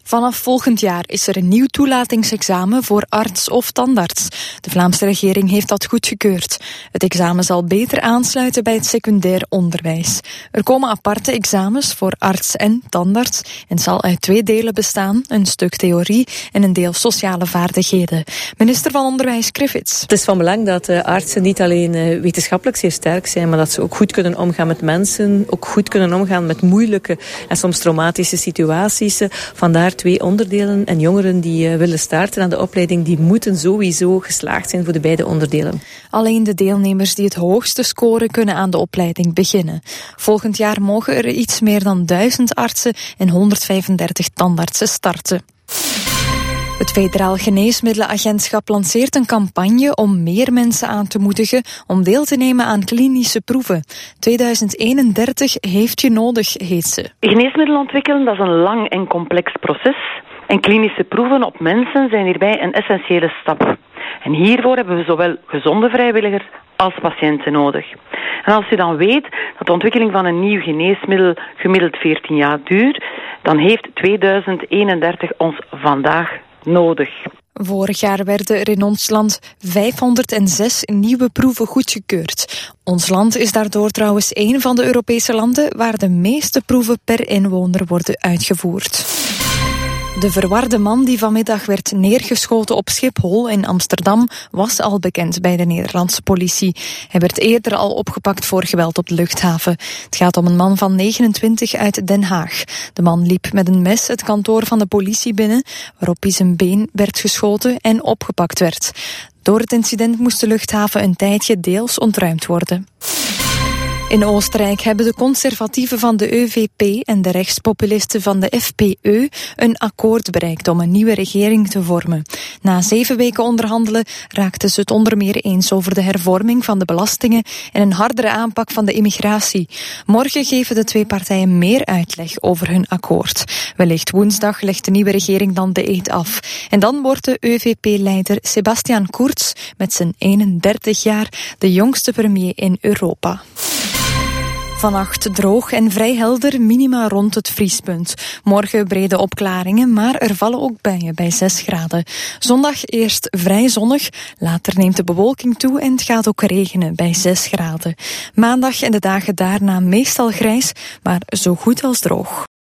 Vanaf volgend jaar is er een nieuw toelatingsexamen voor arts of tandarts. De Vlaamse regering heeft dat goedgekeurd. Het examen zal beter aansluiten bij het secundair onderwijs. Er komen aparte examens voor arts en tandarts en zal uit 2 delen bestaan, een stuk theorie en een deel sociale vaardigheden. Minister van Onderwijs Griffiths. Het is van belang dat artsen niet alleen wetenschappelijk zeer sterk zijn, maar dat ze ook goed kunnen omgaan met mensen, ook goed kunnen omgaan met moeilijke en soms traumatische situaties. Vandaar 2 onderdelen en jongeren die willen starten aan de opleiding, die moeten sowieso geslaagd zijn voor de beide onderdelen. Alleen de deelnemers die het hoogste scoren kunnen aan de opleiding beginnen. Volgend jaar mogen er iets meer dan 1000 artsen en 135 tandartsen starten. Het Federaal Geneesmiddelenagentschap lanceert een campagne om meer mensen aan te moedigen om deel te nemen aan klinische proeven. 2031 heeft je nodig, heet ze. Geneesmiddelen ontwikkelen, dat is een lang en complex proces. En klinische proeven op mensen zijn hierbij een essentiële stap. En hiervoor hebben we zowel gezonde vrijwilligers als patiënten nodig. En als je dan weet dat de ontwikkeling van een nieuw geneesmiddel gemiddeld 14 jaar duurt, dan heeft 2031 ons vandaag nodig. Vorig jaar werden er in ons land 506 nieuwe proeven goedgekeurd. Ons land is daardoor trouwens een van de Europese landen waar de meeste proeven per inwoner worden uitgevoerd. De verwarde man die vanmiddag werd neergeschoten op Schiphol in Amsterdam was al bekend bij de Nederlandse politie. Hij werd eerder al opgepakt voor geweld op de luchthaven. Het gaat om een man van 29 uit Den Haag. De man liep met een mes het kantoor van de politie binnen, waarop hij zijn been werd geschoten en opgepakt werd. Door het incident moest de luchthaven een tijdje deels ontruimd worden. In Oostenrijk hebben de conservatieven van de ÖVP en de rechtspopulisten van de FPÖ een akkoord bereikt om een nieuwe regering te vormen. Na 7 weken onderhandelen raakten ze het onder meer eens over de hervorming van de belastingen en een hardere aanpak van de immigratie. Morgen geven de 2 partijen meer uitleg over hun akkoord. Wellicht woensdag legt de nieuwe regering dan de eed af. En dan wordt de ÖVP-leider Sebastian Kurz met zijn 31 jaar de jongste premier in Europa. Vannacht droog en vrij helder, minima rond het vriespunt. Morgen brede opklaringen, maar er vallen ook buien bij 6 graden. Zondag eerst vrij zonnig, later neemt de bewolking toe en het gaat ook regenen bij 6 graden. Maandag en de dagen daarna meestal grijs, maar zo goed als droog.